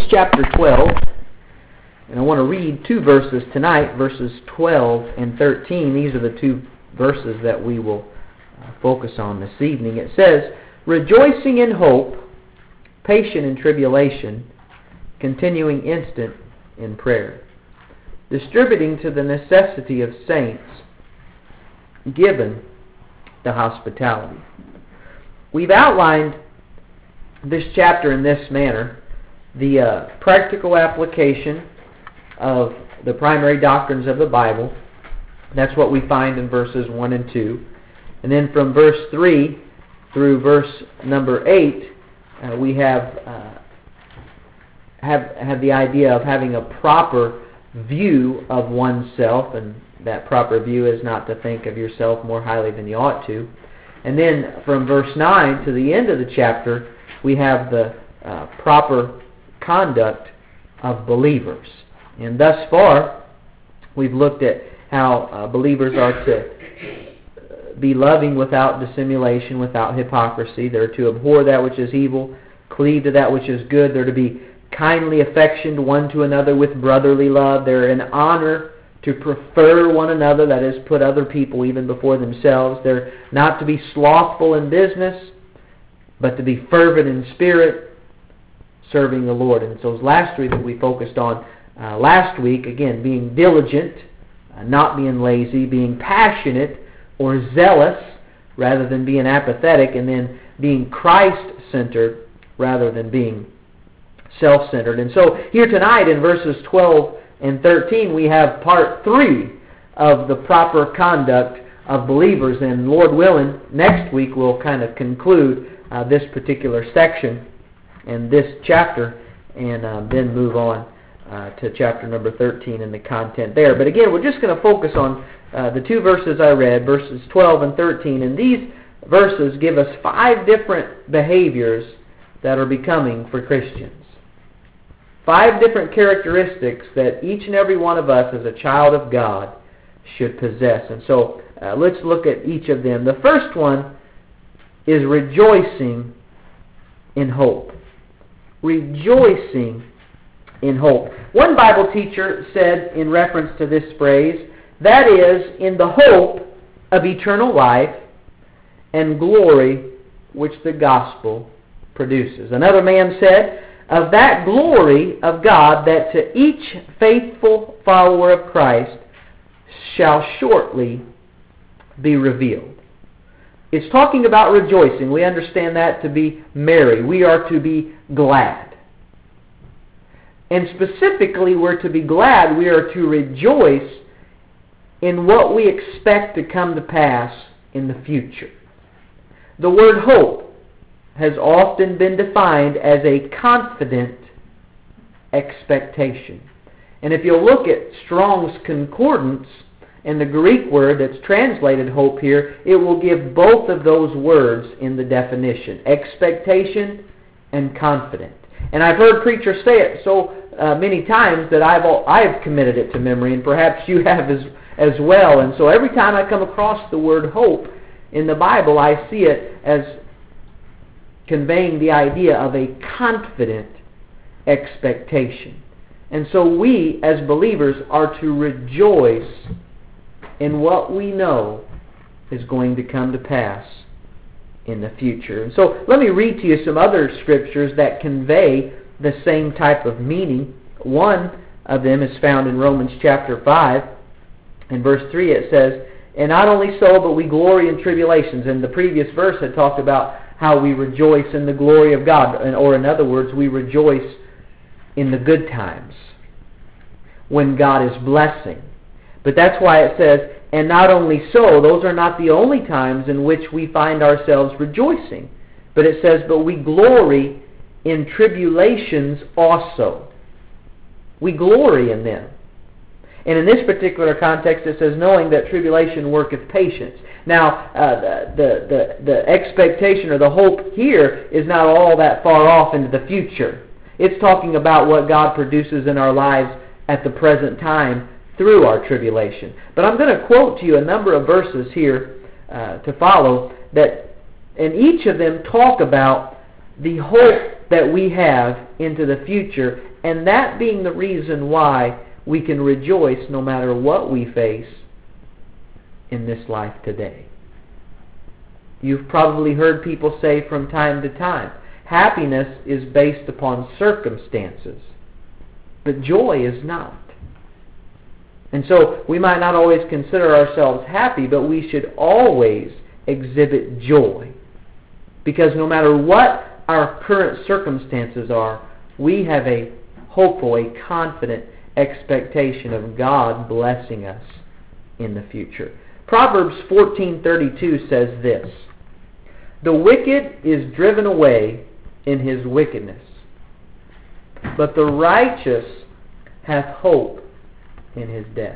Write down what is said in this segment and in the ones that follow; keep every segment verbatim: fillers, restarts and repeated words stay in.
Romans chapter twelve, and I want to read two verses tonight, verses twelve and thirteen. These are the two verses that we will focus on this evening. It says, "Rejoicing in hope, patient in tribulation, continuing instant in prayer, distributing to the necessity of saints, given the hospitality." We've outlined this chapter in this manner: the uh, practical application of the primary doctrines of the Bible. That's what we find in verses one and two. And then from verse three through verse number eight, uh, we have, uh, have, have the idea of having a proper view of oneself, and that proper view is not to think of yourself more highly than you ought to. And then from verse nine to the end of the chapter, we have the uh, proper conduct of believers. And thus far, we've looked at how uh, believers are to be loving without dissimulation, without hypocrisy. They're to abhor that which is evil, cleave to that which is good. They're to be kindly affectioned one to another with brotherly love. They're in honor to prefer one another, that is, put other people even before themselves. They're not to be slothful in business, but to be fervent in spirit, serving the Lord. And so last week that we focused on uh, last week, again, being diligent, uh, not being lazy, being passionate or zealous rather than being apathetic, and then being Christ-centered rather than being self-centered. And so here tonight in verses twelve and thirteen, we have part three of the proper conduct of believers. And Lord willing, next week we'll kind of conclude uh, this particular section and this chapter, and uh, then move on uh, to chapter number thirteen and the content there. But again, we're just going to focus on uh, the two verses I read, verses twelve and thirteen. And these verses give us five different behaviors that are becoming for Christians. Five different characteristics that each and every one of us as a child of God should possess. And so uh, let's look at each of them. The first one is rejoicing in hope. Rejoicing in hope. One Bible teacher said in reference to this phrase, that is, in the hope of eternal life and glory which the gospel produces. Another man said, of that glory of God that to each faithful follower of Christ shall shortly be revealed. It's talking about rejoicing. We understand that to be merry. We are to be glad. And specifically, we're to be glad. We are to rejoice in what we expect to come to pass in the future. The word hope has often been defined as a confident expectation. And if you'll look at Strong's Concordance, and the Greek word that's translated hope here, it will give both of those words in the definition, expectation and confident. And I've heard preachers say it so uh, many times that I've all, I've committed it to memory, and perhaps you have as, as well. And so every time I come across the word hope in the Bible, I see it as conveying the idea of a confident expectation. And so we, as believers, are to rejoice in what we know is going to come to pass in the future. And so let me read to you some other scriptures that convey the same type of meaning. One of them is found in Romans chapter five. In verse three it says, and not only so, but we glory in tribulations. And the previous verse had talked about how we rejoice in the glory of God. Or in other words, we rejoice in the good times when God is blessing. But that's why it says, and not only so, those are not the only times in which we find ourselves rejoicing. But it says, but we glory in tribulations also. We glory in them. And in this particular context, it says, knowing that tribulation worketh patience. Now, uh, the, the, the expectation or the hope here is not all that far off into the future. It's talking about what God produces in our lives at the present time through our tribulation. But I'm going to quote to you a number of verses here uh, to follow that, and each of them talk about the hope that we have into the future, and that being the reason why we can rejoice no matter what we face in this life today. You've probably heard people say from time to time, happiness is based upon circumstances, but joy is not. And so we might not always consider ourselves happy, but we should always exhibit joy. Because no matter what our current circumstances are, we have a hopeful, a confident expectation of God blessing us in the future. Proverbs fourteen thirty-two says this, "The wicked is driven away in his wickedness, but the righteous hath hope in his death."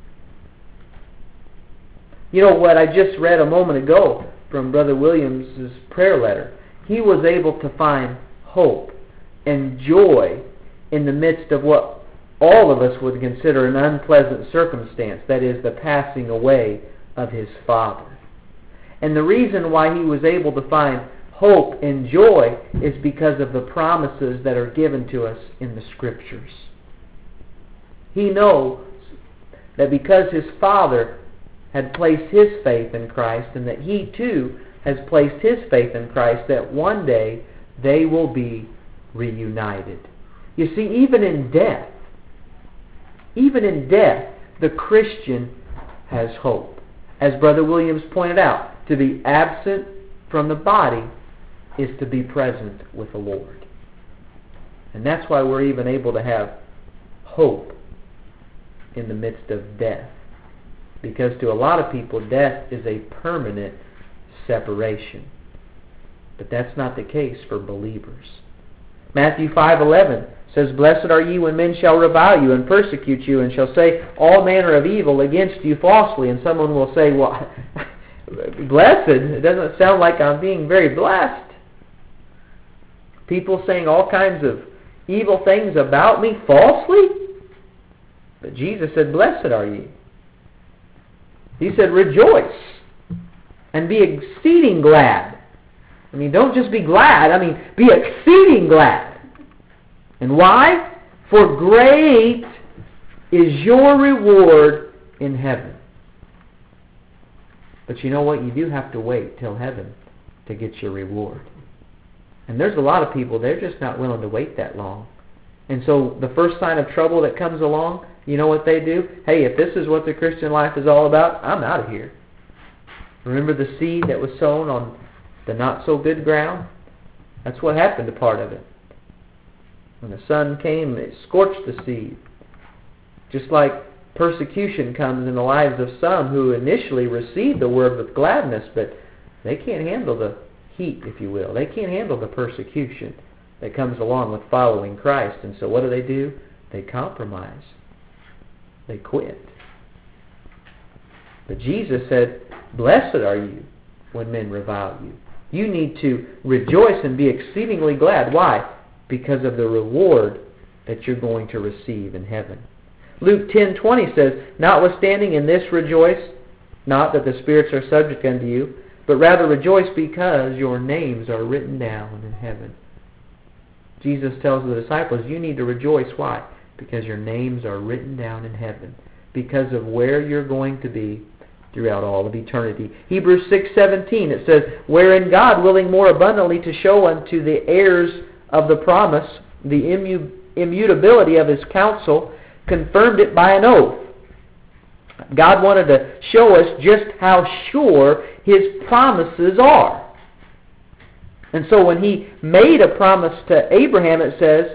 You know what I just read a moment ago from Brother Williams' prayer letter? He was able to find hope and joy in the midst of what all of us would consider an unpleasant circumstance, that is, the passing away of his father. And the reason why he was able to find hope and joy is because of the promises that are given to us in the Scriptures. He knows that because his father had placed his faith in Christ, and that he too has placed his faith in Christ, that one day they will be reunited. You see, even in death, even in death, the Christian has hope. As Brother Williams pointed out, to be absent from the body is to be present with the Lord. And that's why we're even able to have hope in the midst of death. Because to a lot of people, death is a permanent separation. But that's not the case for believers. Matthew five eleven says, "Blessed are ye when men shall revile you and persecute you, and shall say all manner of evil against you falsely." And someone will say, "Well, blessed? It doesn't sound like I'm being very blessed. People saying all kinds of evil things about me falsely?" But Jesus said, "Blessed are ye." He said, "Rejoice and be exceeding glad." I mean, don't just be glad. I mean, be exceeding glad. And why? "For great is your reward in heaven." But you know what? You do have to wait till heaven to get your reward. And there's a lot of people, they're just not willing to wait that long. And so the first sign of trouble that comes along, you know what they do? Hey, if this is what the Christian life is all about, I'm out of here. Remember the seed that was sown on the not-so-good ground? That's what happened to part of it. When the sun came, it scorched the seed. Just like persecution comes in the lives of some who initially receive the word with gladness, but they can't handle the heat, if you will. They can't handle the persecution that comes along with following Christ. And so what do they do? They compromise. They quit. But Jesus said, "Blessed are you when men revile you." You need to rejoice and be exceedingly glad. Why? Because of the reward that you're going to receive in heaven. Luke ten twenty says, "Notwithstanding in this rejoice, not that the spirits are subject unto you, but rather rejoice because your names are written down in heaven." Jesus tells the disciples, you need to rejoice. Why? Because your names are written down in heaven. Because of where you're going to be throughout all of eternity. Hebrews six seventeen, it says, "Wherein God, willing more abundantly to show unto the heirs of the promise the immu- immutability of his counsel, confirmed it by an oath." God wanted to show us just how sure his promises are. And so when he made a promise to Abraham, it says,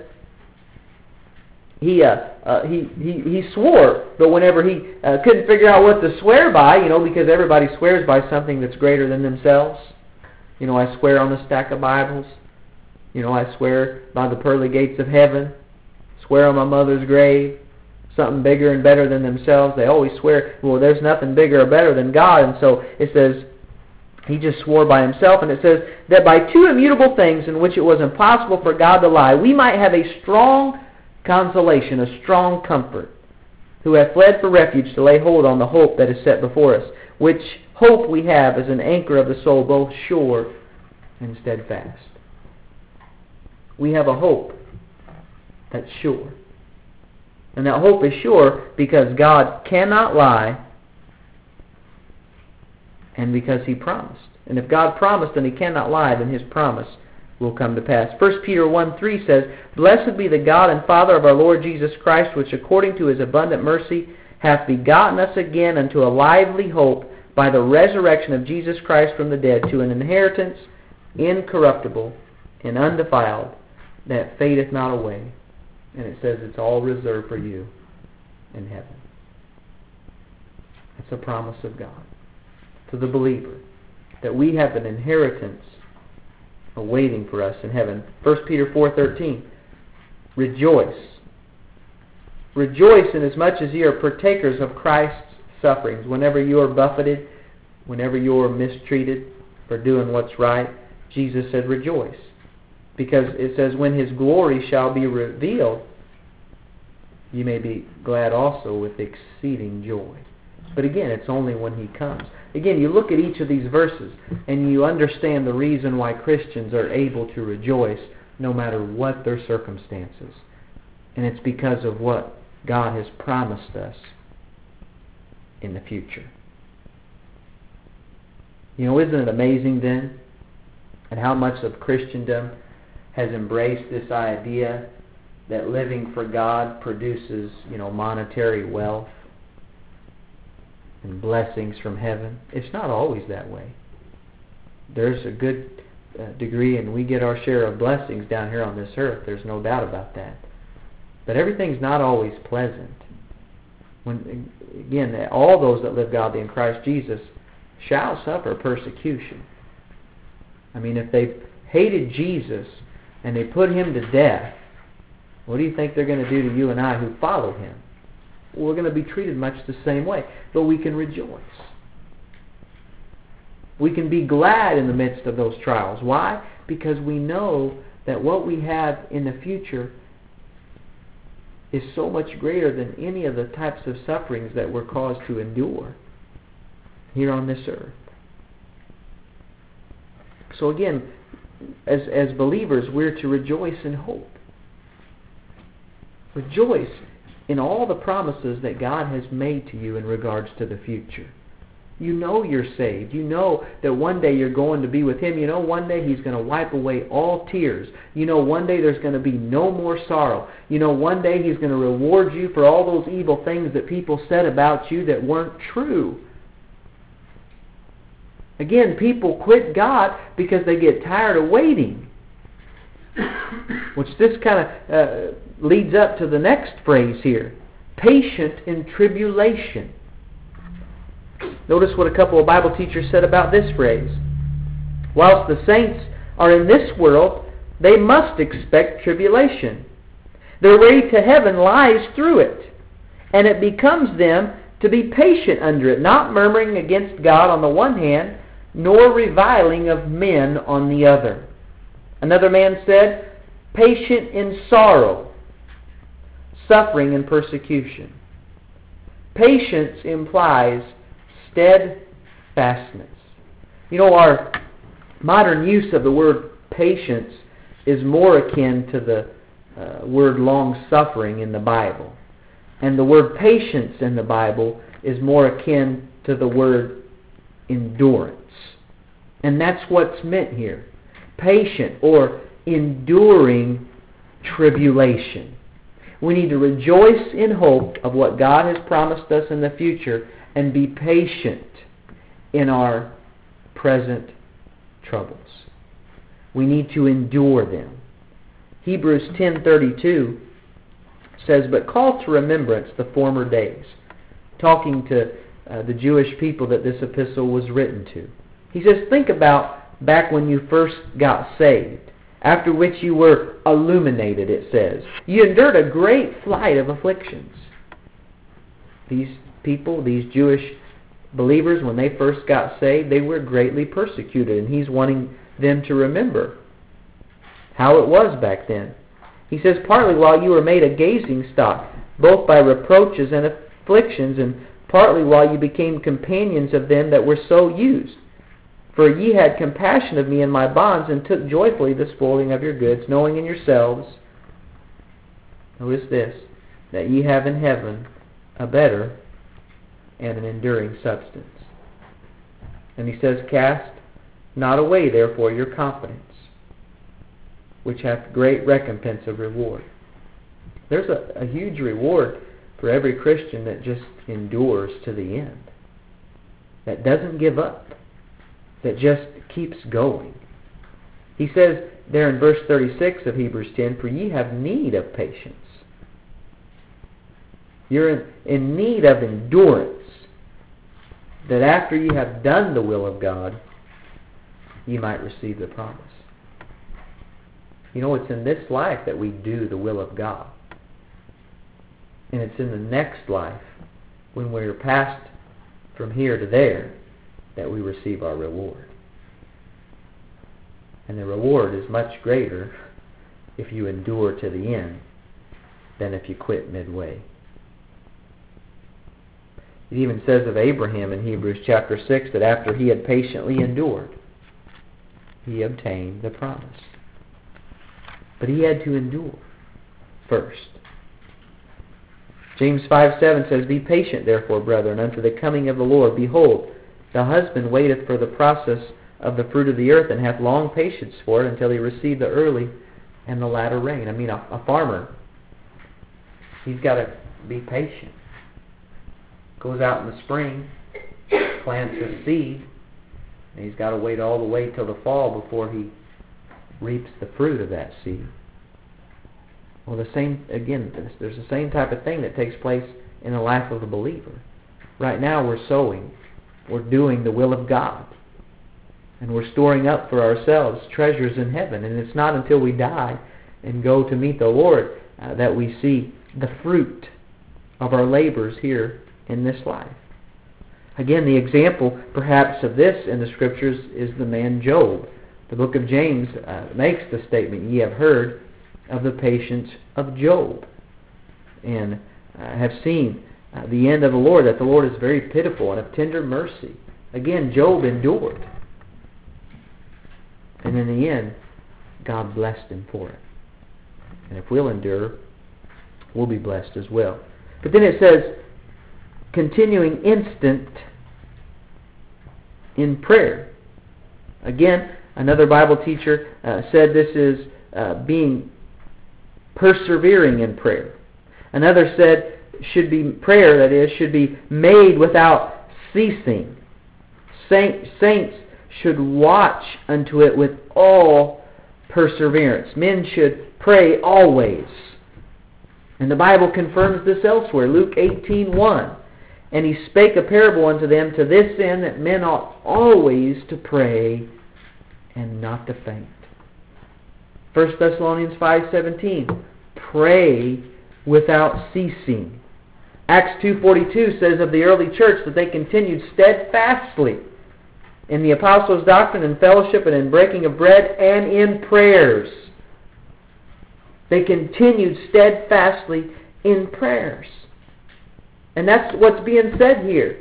he uh, uh, he, he he swore, but whenever he uh, couldn't figure out what to swear by, you know, because everybody swears by something that's greater than themselves. You know, I swear on a stack of Bibles. You know, I swear by the pearly gates of heaven. Swear on my mother's grave. Something bigger and better than themselves. They always swear, well, there's nothing bigger or better than God. And so it says, he just swore by himself. And it says that by two immutable things in which it was impossible for God to lie, we might have a strong consolation, a strong comfort, who have fled for refuge to lay hold on the hope that is set before us, which hope we have as an anchor of the soul, both sure and steadfast. we have a hope that's sure. And that hope is sure because God cannot lie and because He promised. And if God promised and He cannot lie, then His promise will come to pass. First Peter one three says, Blessed be the God and Father of our Lord Jesus Christ, which according to His abundant mercy hath begotten us again unto a lively hope by the resurrection of Jesus Christ from the dead, to an inheritance incorruptible and undefiled, that fadeth not away. And it says it's all reserved for you in heaven. It's a promise of God to the believer that we have an inheritance awaiting for us in heaven. First Peter four thirteen, Rejoice. Rejoice inasmuch as ye are partakers of Christ's sufferings. Whenever you are buffeted, whenever you are mistreated for doing what's right, Jesus said rejoice. Because it says, when His glory shall be revealed, you may be glad also with exceeding joy. But again, it's only when He comes. Again, you look at each of these verses and you understand the reason why Christians are able to rejoice no matter what their circumstances. And it's because of what God has promised us in the future. You know, isn't it amazing then and how much of Christendom has embraced this idea that living for God produces, you know, monetary wealth and blessings from heaven? It's not always that way. There's a good uh, degree, and we get our share of blessings down here on this earth. There's no doubt about that. But everything's not always pleasant. When again, all those that live godly in Christ Jesus shall suffer persecution. I mean, if they've hated Jesus and they put Him to death, what do you think they're going to do to you and I who follow Him? Well, we're going to be treated much the same way, but we can rejoice. We can be glad in the midst of those trials. Why? Because we know that what we have in the future is so much greater than any of the types of sufferings that we're caused to endure here on this earth. So again, as, as believers, we're to rejoice in hope. Rejoice in all the promises that God has made to you in regards to the future. You know you're saved. You know that one day you're going to be with Him. You know one day He's going to wipe away all tears. You know one day there's going to be no more sorrow. You know one day He's going to reward you for all those evil things that people said about you that weren't true. Again, people quit God because they get tired of waiting. Which this kind of uh, leads up to the next phrase here. Patient in tribulation. Notice what a couple of Bible teachers said about this phrase. Whilst the saints are in this world, they must expect tribulation. Their way to heaven lies through it, and it becomes them to be patient under it, not murmuring against God on the one hand, nor reviling of men on the other. Another man said, patient in sorrow, suffering and persecution. Patience implies steadfastness. You know, our modern use of the word patience is more akin to the uh, word long-suffering in the Bible. And the word patience in the Bible is more akin to the word endurance. And that's what's meant here. Patient or enduring tribulation. We need to rejoice in hope of what God has promised us in the future and be patient in our present troubles. We need to endure them. Hebrews ten thirty-two says, But call to remembrance the former days, talking to uh, the Jewish people that this epistle was written to. He says, think about back when you first got saved, after which you were illuminated, it says. You endured a great flight of afflictions. These people, these Jewish believers, when they first got saved, they were greatly persecuted, and he's wanting them to remember how it was back then. He says, partly while you were made a gazing stock, both by reproaches and afflictions, and partly while you became companions of them that were so used. For ye had compassion of me in my bonds, and took joyfully the spoiling of your goods, knowing in yourselves," notice this, "that ye have in heaven a better and an enduring substance." And he says, "Cast not away therefore your confidence, which hath great recompense of reward." There's a, a huge reward for every Christian that just endures to the end, that doesn't give up, that just keeps going. He says there in verse thirty-six of Hebrews ten, "For ye have need of patience." You're in, in need of endurance, that after you have done the will of God, you might receive the promise. You know, it's in this life that we do the will of God. And it's in the next life, when we're passed from here to there, that we receive our reward. And the reward is much greater if you endure to the end than if you quit midway. It even says of Abraham in Hebrews chapter six that after he had patiently endured, he obtained the promise. But he had to endure first. James five seven says, "Be patient therefore, brethren, unto the coming of the Lord. Behold, the husband waiteth for the process of the fruit of the earth, and hath long patience for it, until he receive the early and the latter rain." I mean, a, a farmer, he's got to be patient. Goes out in the spring, plants his seed, and he's got to wait all the way till the fall before he reaps the fruit of that seed. Well, the same, again, there's the same type of thing that takes place in the life of a believer. Right now we're sowing. We're doing the will of God. And we're storing up for ourselves treasures in heaven. And it's not until we die and go to meet the Lord uh, that we see the fruit of our labors here in this life. Again, the example perhaps of this in the Scriptures is the man Job. The book of James uh, makes the statement, "Ye have heard of the patience of Job, and uh, have seen uh, the end of the Lord, that the Lord is very pitiful and of tender mercy." Again, Job endured. And in the end, God blessed him for it. And if we'll endure, we'll be blessed as well. But then it says, continuing instant in prayer. Again, another Bible teacher uh, said this is uh, being persevering in prayer. Another said should be prayer, that is, should be made without ceasing. Saint, saints should watch unto it with all perseverance. Men should pray always. And the Bible confirms this elsewhere. Luke eighteen one. "And he spake a parable unto them to this end, that men ought always to pray and not to faint." First Thessalonians five seventeen. "Pray without ceasing." Acts two forty-two says of the early church that they continued steadfastly in the apostles' doctrine and fellowship and in breaking of bread and in prayers. They continued steadfastly in prayers. And that's what's being said here.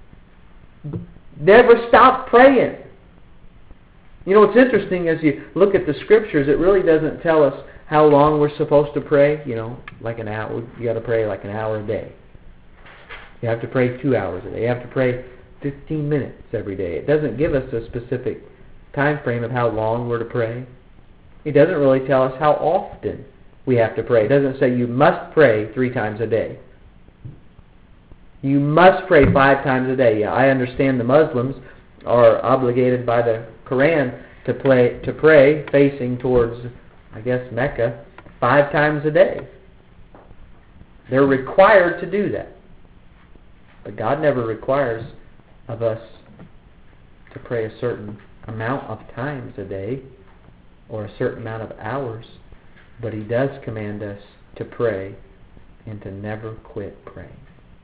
Never stop praying. You know, it's interesting as you look at the Scriptures, it really doesn't tell us how long we're supposed to pray. You know, like an hour. You got to pray like an hour a day. You have to pray two hours a day. You have to pray fifteen minutes every day. It doesn't give us a specific time frame of how long we're to pray. It doesn't really tell us how often we have to pray. It doesn't say you must pray three times a day. You must pray five times a day. Yeah, I understand the Muslims are obligated by the Quran to play to pray facing towards, I guess, Mecca five times a day. They're required to do that. But God never requires of us to pray a certain amount of times a day or a certain amount of hours. But He does command us to pray and to never quit praying.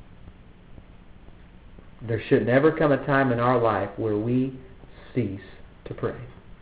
There should never come a time in our life where we cease to pray.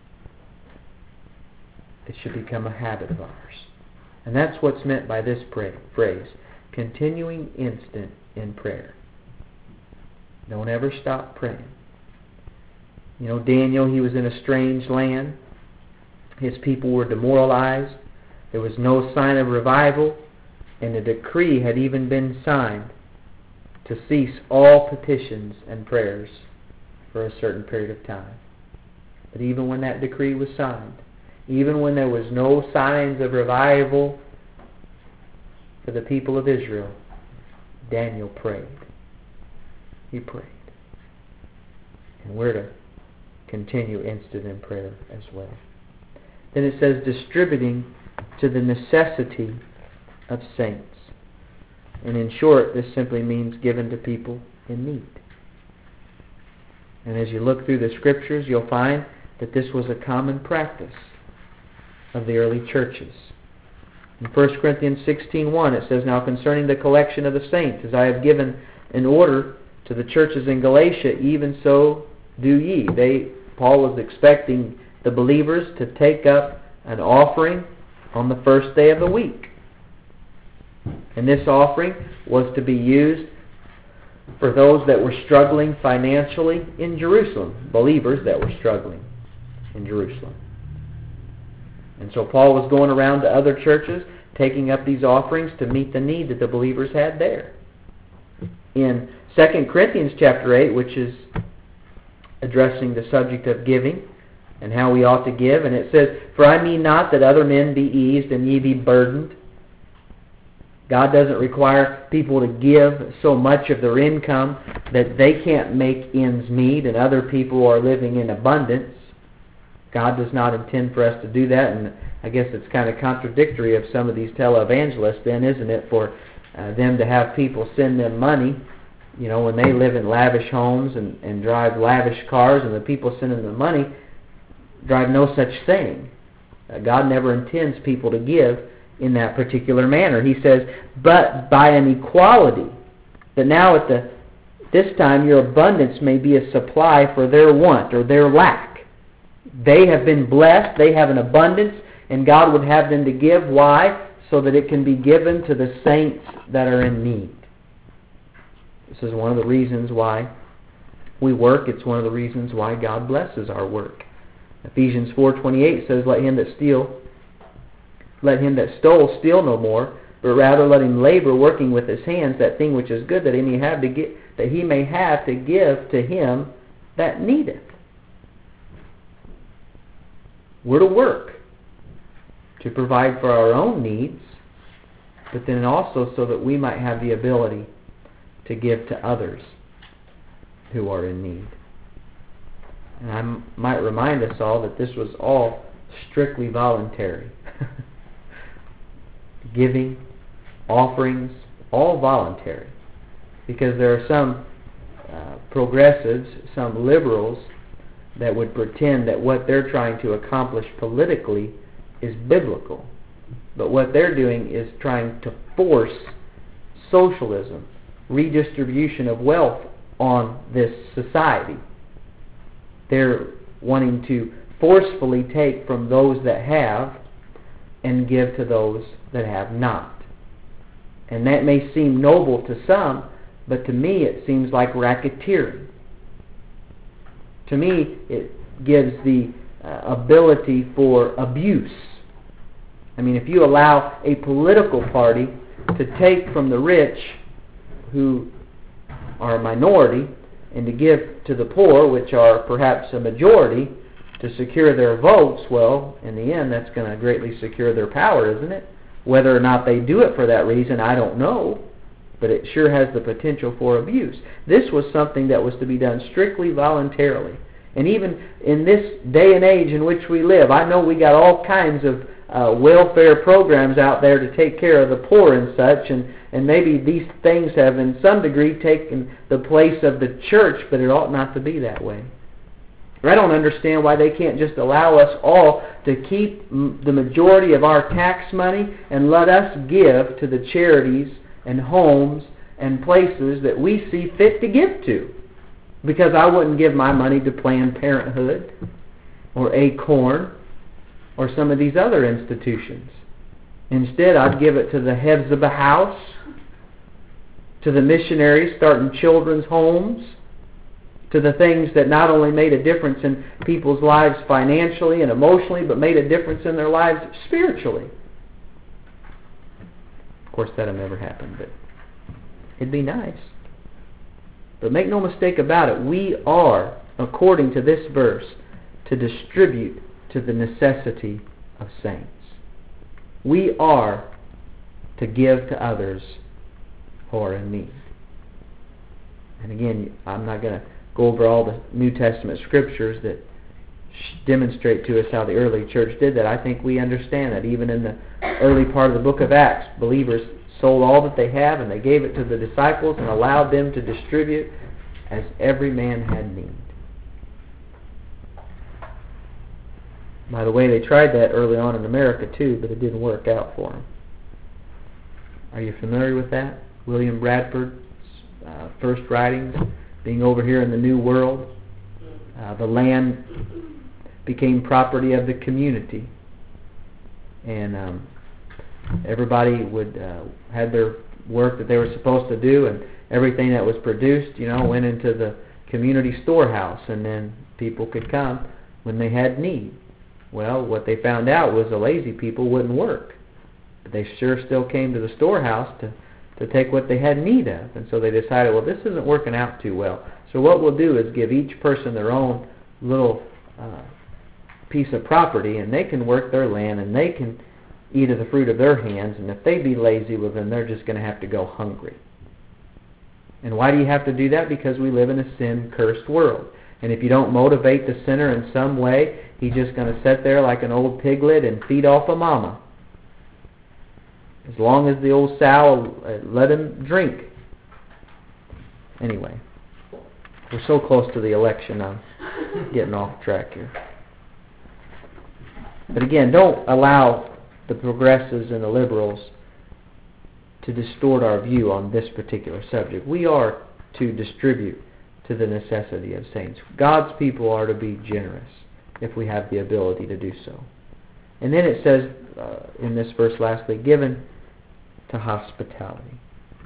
It should become a habit of ours. And that's what's meant by this pray, phrase, continuing instant in prayer. Don't ever stop praying. You know, Daniel, he was in a strange land. His people were demoralized. There was no sign of revival, and a decree had even been signed to cease all petitions and prayers for a certain period of time. But even when that decree was signed, even when there was no signs of revival for the people of Israel, Daniel prayed. He prayed. And we're to continue instant in prayer as well. Then it says, distributing to the necessity of saints. And in short, this simply means given to people in need. And as you look through the Scriptures, you'll find that this was a common practice of the early churches. In First Corinthians sixteen one, it says, now concerning the collection of the saints, as I have given an order to the churches in Galatia, even so do ye. They, Paul was expecting the believers to take up an offering on the first day of the week. And this offering was to be used for those that were struggling financially in Jerusalem, believers that were struggling in Jerusalem. And so Paul was going around to other churches, taking up these offerings to meet the need that the believers had there. In Second Corinthians chapter eight, which is addressing the subject of giving and how we ought to give, and it says, for I mean not that other men be eased and ye be burdened. God doesn't require people to give so much of their income that they can't make ends meet and other people are living in abundance. God does not intend for us to do that, and I guess it's kind of contradictory of some of these televangelists then, isn't it, for uh, them to have people send them money, you know, when they live in lavish homes and, and drive lavish cars, and the people sending them money drive no such thing. Uh, God never intends people to give in that particular manner. He says, but by an equality, that now at the this time your abundance may be a supply for their want or their lack. They have been blessed, they have an abundance, and God would have them to give. Why? So that it can be given to the saints that are in need. This is one of the reasons why we work. It's one of the reasons why God blesses our work. Ephesians four twenty-eight says, let him that steal Let him that stole steal no more, but rather let him labor, working with his hands that thing which is good, that he may have to get, that he may have to give to him that needeth. We're to work to provide for our own needs, but then also so that we might have the ability to give to others who are in need. And I m- might remind us all that this was all strictly voluntary. Giving, offerings, all voluntary. Because there are some uh, progressives, some liberals, that would pretend that what they're trying to accomplish politically is biblical. But what they're doing is trying to force socialism, redistribution of wealth on this society. They're wanting to forcefully take from those that have and give to those that have not. And that may seem noble to some, but to me it seems like racketeering. To me it gives the uh, ability for abuse. I mean, if you allow a political party to take from the rich who are a minority and to give to the poor, which are perhaps a majority, to secure their votes, well, in the end that's going to greatly secure their power, isn't it? Whether or not they do it for that reason, I don't know. But it sure has the potential for abuse. This was something that was to be done strictly voluntarily. And even in this day and age in which we live, I know we got all kinds of uh, welfare programs out there to take care of the poor and such, and, and maybe these things have in some degree taken the place of the church, but it ought not to be that way. I don't understand why they can't just allow us all to keep m- the majority of our tax money and let us give to the charities and homes and places that we see fit to give to. Because I wouldn't give my money to Planned Parenthood or Acorn or some of these other institutions. Instead, I'd give it to the heads of the house, to the missionaries starting children's homes, to the things that not only made a difference in people's lives financially and emotionally, but made a difference in their lives spiritually. Of course, that'll never happen, but it'd be nice. But make no mistake about it, we are, according to this verse, to distribute to the necessity of saints. We are to give to others who are in need. And again, I'm not going to go over all the New Testament scriptures that demonstrate to us how the early church did that. I think we understand that even in the early part of the book of Acts, believers sold all that they have and they gave it to the disciples and allowed them to distribute as every man had need. By the way, they tried that early on in America too, but it didn't work out for them. Are you familiar with that? William Bradford's uh, first writings, being over here in the New World. Uh, the land became property of the community. And um, everybody would uh, had their work that they were supposed to do, and everything that was produced, you know, went into the community storehouse, and then people could come when they had need. Well, what they found out was the lazy people wouldn't work. But they sure still came to the storehouse to, to take what they had need of. And so they decided, well, this isn't working out too well. So what we'll do is give each person their own little uh, piece of property, and they can work their land, and they can eat of the fruit of their hands. And if they be lazy, well, then they're just going to have to go hungry. And why do you have to do that? Because we live in a sin-cursed world. And if you don't motivate the sinner in some way, he's just going to sit there like an old piglet and feed off a mama. As long as the old sow will let him drink. Anyway, we're so close to the election, I'm getting off track here. But again, don't allow the progressives and the liberals to distort our view on this particular subject. We are to distribute to the necessity of saints. God's people are to be generous if we have the ability to do so. And then it says uh, in this verse lastly, given to hospitality.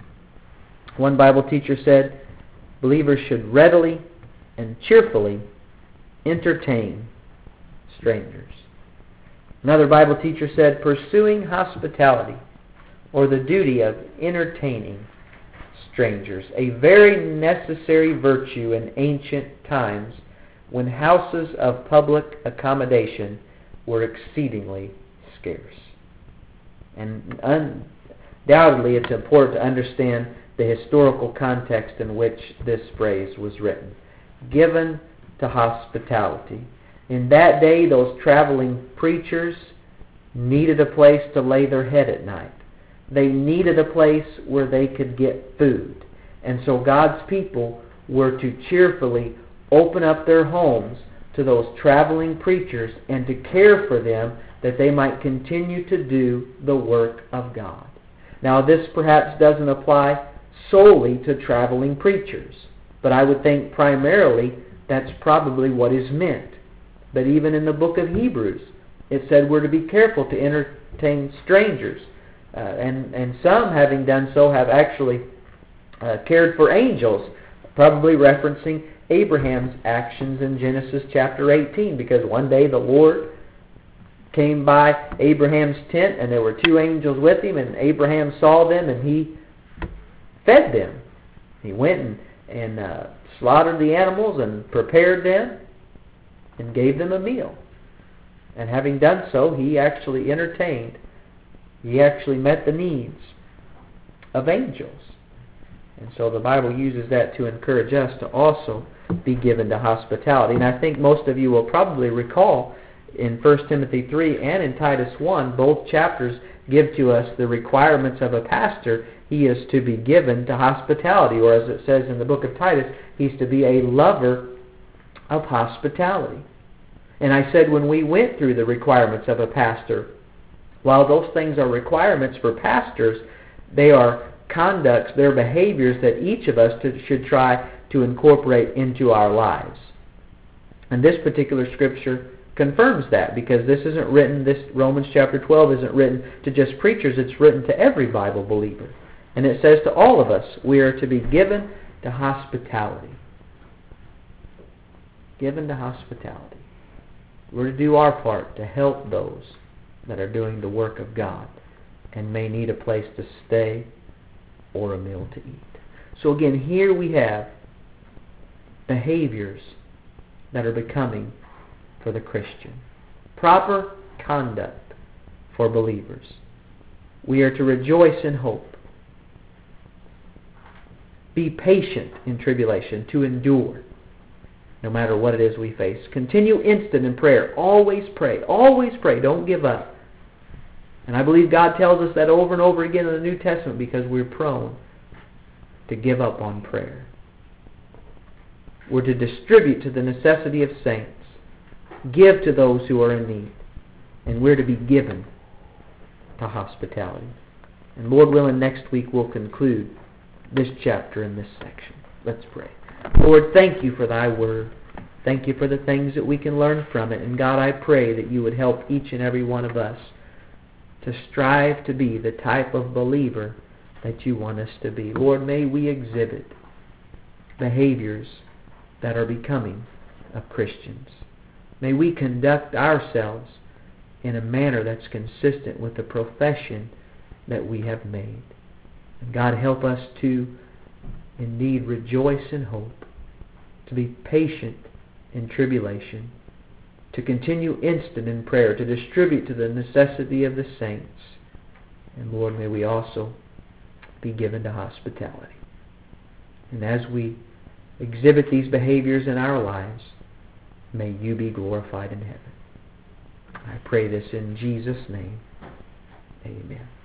One Bible teacher said, believers should readily and cheerfully entertain strangers. Another Bible teacher said, pursuing hospitality, or the duty of entertaining strangers, a very necessary virtue in ancient times when houses of public accommodation were exceedingly scarce. And undoubtedly it's important to understand the historical context in which this phrase was written. Given to hospitality. In that day, those traveling preachers needed a place to lay their head at night. They needed a place where they could get food. And so God's people were to cheerfully open up their homes to those traveling preachers and to care for them that they might continue to do the work of God. Now, this perhaps doesn't apply solely to traveling preachers, but I would think primarily that's probably what is meant. But even in the book of Hebrews, it said we're to be careful to entertain strangers. Uh, and, and some, having done so, have actually uh, cared for angels, probably referencing Abraham's actions in Genesis chapter eighteen, because one day the Lord came by Abraham's tent, and there were two angels with him, and Abraham saw them, and he fed them. He went and, and uh, slaughtered the animals and prepared them and gave them a meal. And having done so, he actually entertained, he actually met the needs of angels. And so the Bible uses that to encourage us to also be given to hospitality. And I think most of you will probably recall in First Timothy three and in Titus one, both chapters give to us the requirements of a pastor. He is to be given to hospitality, or as it says in the book of Titus, he's to be a lover of hospitality. And I said when we went through the requirements of a pastor, while those things are requirements for pastors, they are conducts, they're behaviors that each of us to, should try to incorporate into our lives. And this particular scripture confirms that, because this isn't written, this Romans chapter twelve isn't written to just preachers, it's written to every Bible believer. And it says to all of us, we are to be given to hospitality. given to hospitality. We're to do our part to help those that are doing the work of God and may need a place to stay or a meal to eat. So again, here we have behaviors that are becoming for the Christian. Proper conduct for believers. We are to rejoice in hope. Be patient in tribulation, to endure, no matter what it is we face. Continue instant in prayer. Always pray. Always pray. Don't give up. And I believe God tells us that over and over again in the New Testament because we're prone to give up on prayer. We're to distribute to the necessity of saints. Give to those who are in need. And we're to be given to hospitality. And Lord willing, next week we'll conclude this chapter in this section. Let's pray. Lord, thank you for thy word. Thank you for the things that we can learn from it. And God, I pray that you would help each and every one of us to strive to be the type of believer that you want us to be. Lord, may we exhibit behaviors that are becoming of Christians. May we conduct ourselves in a manner that's consistent with the profession that we have made. And God, help us to indeed rejoice in hope, to be patient in tribulation, to continue instant in prayer, to distribute to the necessity of the saints. And Lord, may we also be given to hospitality. And as we exhibit these behaviors in our lives, may you be glorified in heaven. I pray this in Jesus' name. Amen.